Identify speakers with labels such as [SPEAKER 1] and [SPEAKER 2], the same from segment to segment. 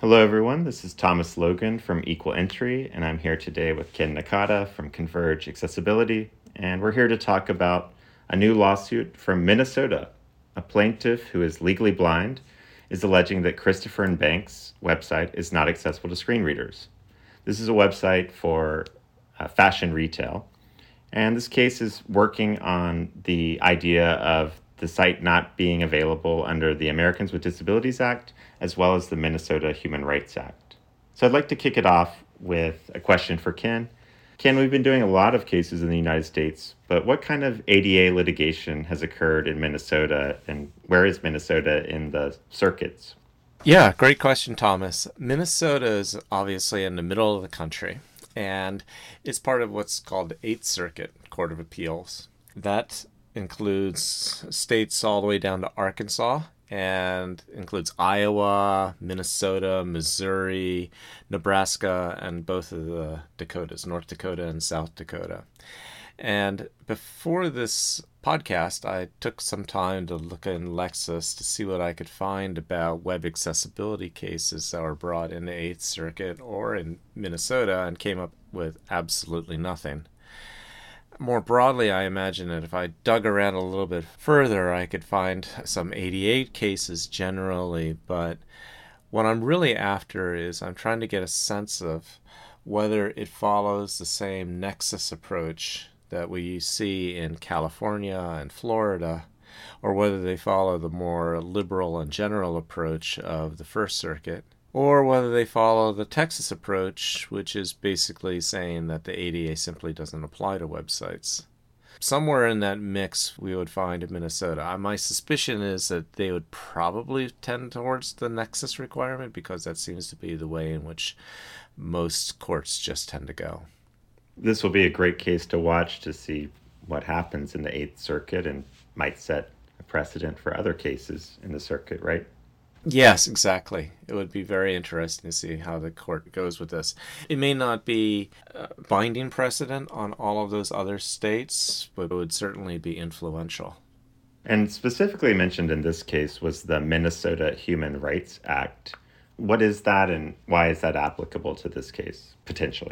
[SPEAKER 1] Hello, everyone. This is Thomas Logan from Equal Entry, and I'm here today with Ken Nakata from Converge Accessibility, and we're here to talk about a new lawsuit from Minnesota. A plaintiff who is legally blind is alleging that Christopher and Banks' website is not accessible to screen readers. This is a website for fashion retail, and this case is working on the idea of the site not being available under the Americans with Disabilities Act, as well as the Minnesota Human Rights Act. So I'd like to kick it off with a question for Ken. Ken, we've been doing a lot of cases in the United States, but what kind of ADA litigation has occurred in Minnesota, and where is Minnesota in the circuits?
[SPEAKER 2] Yeah, great question, Thomas. Minnesota is obviously in the middle of the country, and it's part of what's called the Eighth Circuit Court of Appeals. That includes states all the way down to Arkansas and includes Iowa, Minnesota, Missouri, Nebraska, and both of the Dakotas, North Dakota and South Dakota. And before this podcast, I took some time to look in Lexis to see what I could find about web accessibility cases that were brought in the Eighth Circuit or in Minnesota and came up with absolutely nothing. More broadly, I imagine that if I dug around a little bit further, I could find some 88 cases generally, but what I'm really after is I'm trying to get a sense of whether it follows the same nexus approach that we see in California and Florida, or whether they follow the more liberal and general approach of the First Circuit, or whether they follow the Texas approach, which is basically saying that the ADA simply doesn't apply to websites. Somewhere in that mix we would find in Minnesota. My suspicion is that they would probably tend towards the nexus requirement because that seems to be the way in which most courts just tend to go.
[SPEAKER 1] This will be a great case to watch to see what happens in the Eighth Circuit and might set a precedent for other cases in the circuit, right?
[SPEAKER 2] Yes, exactly. It would be very interesting to see how the court goes with this. It may not be binding precedent on all of those other states, but it would certainly be influential.
[SPEAKER 1] And specifically mentioned in this case was the Minnesota Human Rights Act. What is that, and why is that applicable to this case, potentially?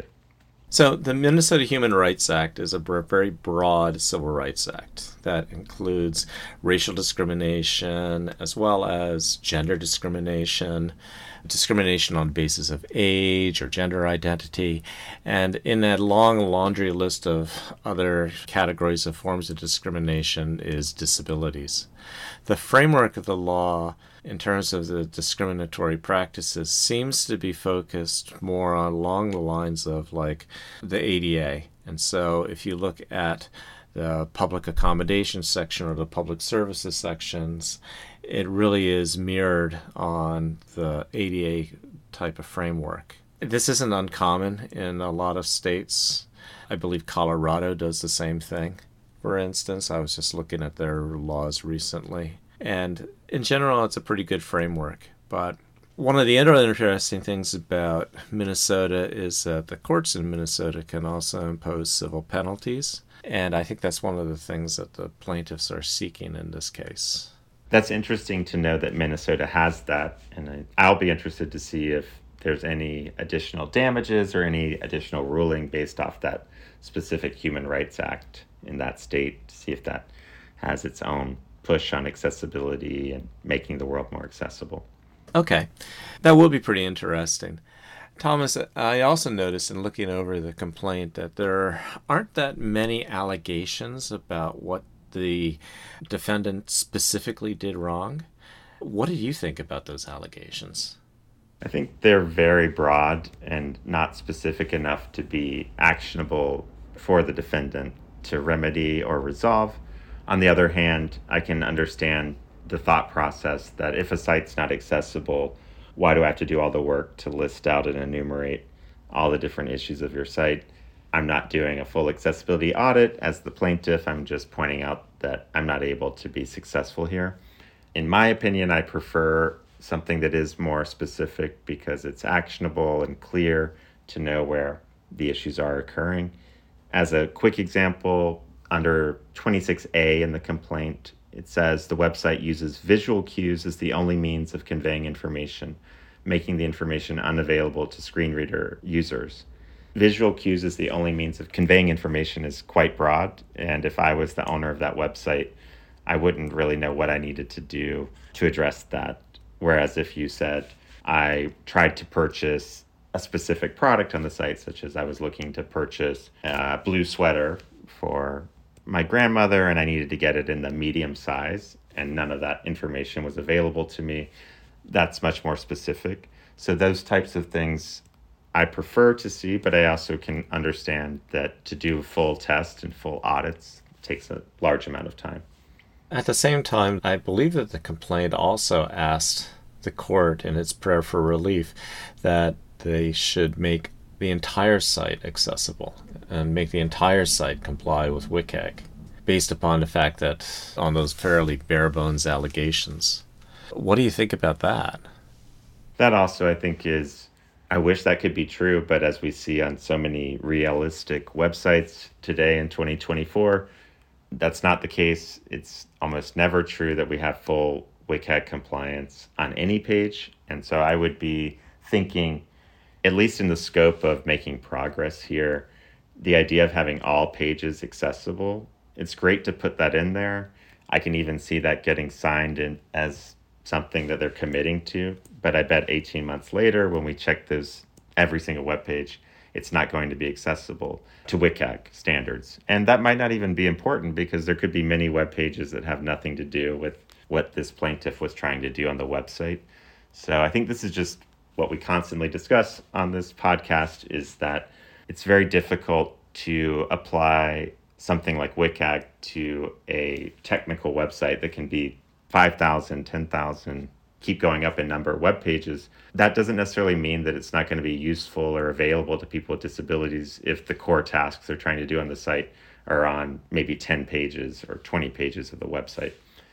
[SPEAKER 2] So the Minnesota Human Rights Act is a very broad civil rights act that includes racial discrimination as well as gender discrimination, discrimination on the basis of age or gender identity, and in that long laundry list of other categories of forms of discrimination is disabilities. The framework of the law in terms of the discriminatory practices seems to be focused more along the lines of like the ADA. And so if you look at the public accommodation section or the public services sections, it really is mirrored on the ADA type of framework. This isn't uncommon in a lot of states. I believe Colorado does the same thing. For instance, I was just looking at their laws recently. And in general, it's a pretty good framework. But one of the other interesting things about Minnesota is that the courts in Minnesota can also impose civil penalties. And I think that's one of the things that the plaintiffs are seeking in this case.
[SPEAKER 1] That's interesting to know that Minnesota has that. And I'll be interested to see if there's any additional damages or any additional ruling based off that specific Human Rights Act in that state, to see if that has its own push on accessibility and making the world more accessible.
[SPEAKER 2] Okay, that will be pretty interesting. Thomas, I also noticed in looking over the complaint that there aren't that many allegations about what the defendant specifically did wrong. What do you think about those allegations?
[SPEAKER 1] I think they're very broad and not specific enough to be actionable for the defendant to remedy or resolve. On the other hand, I can understand the thought process that if a site's not accessible, why do I have to do all the work to list out and enumerate all the different issues of your site? I'm not doing a full accessibility audit as the plaintiff. I'm just pointing out that I'm not able to be successful here. In my opinion, I prefer something that is more specific because it's actionable and clear to know where the issues are occurring. As a quick example, under 26A in the complaint, it says the website uses visual cues as the only means of conveying information. making the information unavailable to screen reader users. Visual cues as the only means of conveying information is quite broad, and if I was the owner of that website, I wouldn't really know what I needed to do to address that. Whereas if you said, I tried to purchase a specific product on the site, such as I was looking to purchase a blue sweater for my grandmother and I needed to get it in the medium size, and none of that information was available to me, that's much more specific. So those types of things I prefer to see, but I also can understand that to do full tests and full audits takes a large amount of time.
[SPEAKER 2] At the same time, I believe that the complaint also asked the court in its prayer for relief that they should make the entire site accessible and make the entire site comply with WCAG based upon the fact that on those fairly bare bones allegations. What do you think about that?
[SPEAKER 1] That also, I think, I wish that could be true, but as we see on so many realistic websites today in 2024, that's not the case. It's almost never true that we have full WCAG compliance on any page. And so I would be thinking, at least in the scope of making progress here, the idea of having all pages accessible, it's great to put that in there. I can even see that getting signed in as something that they're committing to. But I bet 18 months later, when we check those every single web page, it's not going to be accessible to WCAG standards. And that might not even be important because there could be many web pages that have nothing to do with what this plaintiff was trying to do on the website. So I think this is just what we constantly discuss on this podcast, is that it's very difficult to apply something like WCAG to a technical website that can be 5,000, 10,000, keep going up in number of web pages. That doesn't necessarily mean that it's not going to be useful or available to people with disabilities if the core tasks they're trying to do on the site are on maybe 10 pages or 20 pages of the website.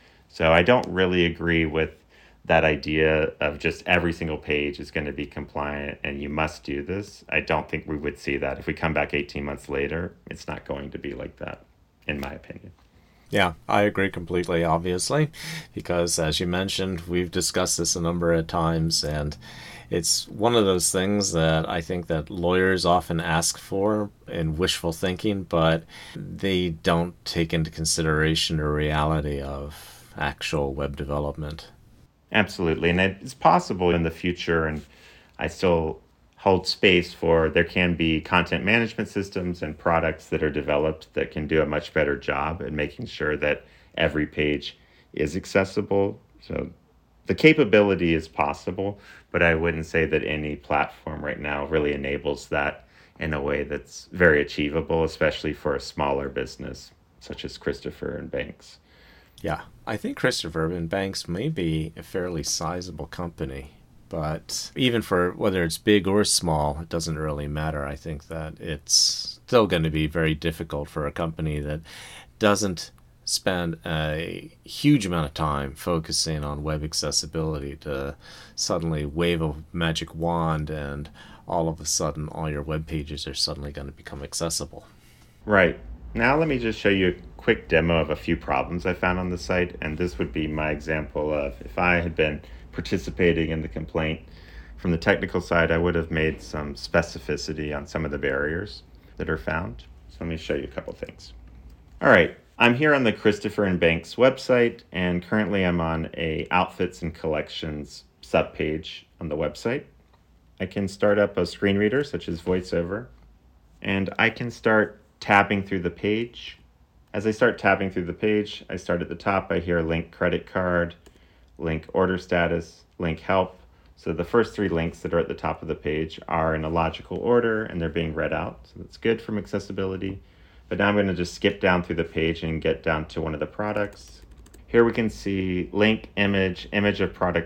[SPEAKER 1] So I don't really agree with that idea of just every single page is going to be compliant and you must do this. I don't think we would see that. If we come back 18 months later, it's not going to be like that, in my opinion.
[SPEAKER 2] Yeah, I agree completely, obviously, because as you mentioned, we've discussed this a number of times, and it's one of those things that I think that lawyers often ask for in wishful thinking, but they don't take into consideration the reality of actual web development.
[SPEAKER 1] Absolutely. And it's possible in the future, and I still hold space for there can be content management systems and products that are developed that can do a much better job at making sure that every page is accessible. So the capability is possible, but I wouldn't say that any platform right now really enables that in a way that's very achievable, especially for a smaller business such as Christopher & Banks.
[SPEAKER 2] Yeah, I think Christopher & Banks may be a fairly sizable company. But even for whether it's big or small, it doesn't really matter. I think that it's still going to be very difficult for a company that doesn't spend a huge amount of time focusing on web accessibility to suddenly wave a magic wand and all of a sudden all your web pages are suddenly going to become accessible.
[SPEAKER 1] Right. Now let me just show you a quick demo of a few problems I found on the site. And this would be my example of if I had been participating in the complaint. From the technical side, I would have made some specificity on some of the barriers that are found. So let me show you a couple things. All right, I'm here on the Christopher & Banks website, and currently I'm on a outfits and collections subpage on the website. I can start up a screen reader such as VoiceOver, and I can start tabbing through the page. As I start tabbing through the page, I start at the top, I hear link credit card, link order status, link help. So the first three links that are at the top of the page are in a logical order and they're being read out. So that's good from accessibility. But now I'm going to just skip down through the page and get down to one of the products. Here we can see link image of product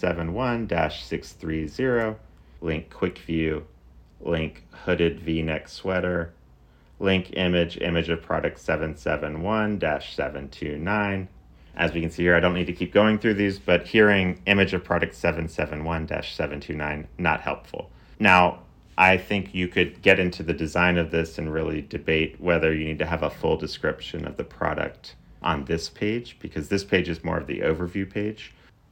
[SPEAKER 1] 771-630, link quick view, link hooded V-neck sweater, link image of product 771-729. As we can see here, I don't need to keep going through these, but hearing image of product 771-729, not helpful. Now, I think you could get into the design of this and really debate whether you need to have a full description of the product on this page, because this page is more of the overview page.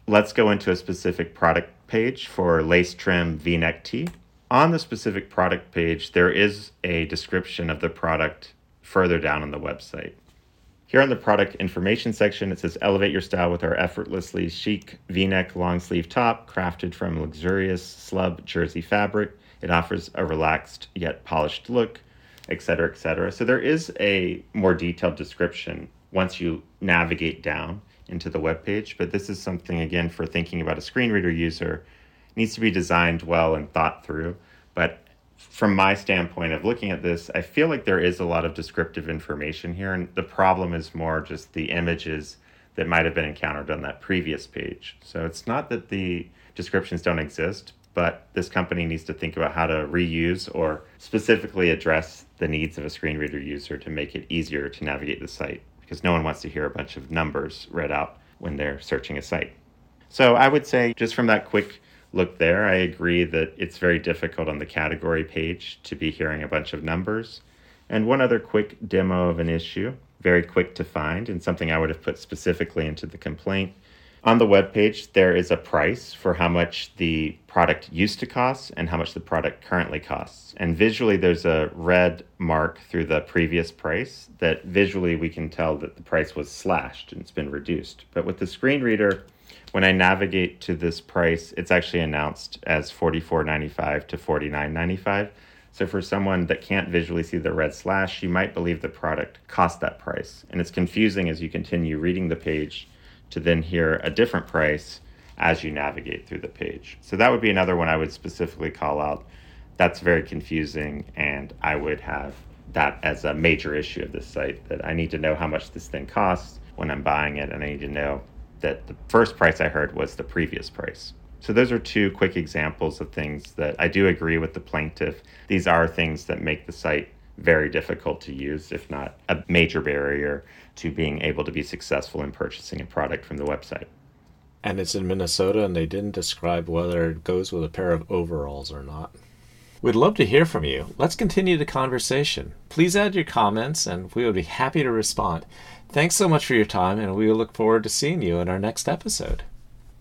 [SPEAKER 1] let's go into a specific product page for lace trim V-neck tee. On the specific product page, there is a description of the product further down on the website. Here on the product information section, it says, elevate your style with our effortlessly chic V-neck long sleeve top, crafted from luxurious slub jersey fabric. It offers a relaxed yet polished look, etc., etc. So there is a more detailed description once you navigate down into the web page, but this is something, again, for thinking about a screen reader user, needs to be designed well and thought through. But from my standpoint of looking at this, I feel like there is a lot of descriptive information here, and the problem is more just the images that might have been encountered on that previous page. So it's not that the descriptions don't exist, but this company needs to think about how to reuse or specifically address the needs of a screen reader user to make it easier to navigate the site, because no one wants to hear a bunch of numbers read out when they're searching a site. So I would say, just from that quick look there, I agree that it's very difficult on the category page to be hearing a bunch of numbers. And one other quick demo of an issue, very quick to find, and something I would have put specifically into the complaint. On the web page, there is a price for how much the product used to cost and how much the product currently costs. And visually, there's a red mark through the previous price that visually we can tell that the price was slashed and it's been reduced. But with the screen reader, when I navigate to this price, it's actually announced as $44.95 to $49.95. So for someone that can't visually see the red slash, you might believe the product cost that price. And it's confusing as you continue reading the page to then hear a different price as you navigate through the page. So that would be another one I would specifically call out. That's very confusing, and I would have that as a major issue of this site, that I need to know how much this thing costs when I'm buying it, and I need to know that the first price I heard was the previous price. So those are two quick examples of things that I do agree with the plaintiff. These are things that make the site very difficult to use, if not a major barrier to being able to be successful in purchasing a product from the website.
[SPEAKER 2] And it's in Minnesota, and they didn't describe whether it goes with a pair of overalls or not. We'd love to hear from you. Let's continue the conversation. Please add your comments, and we would be happy to respond. Thanks so much for your time, and we look forward to seeing you in our next episode.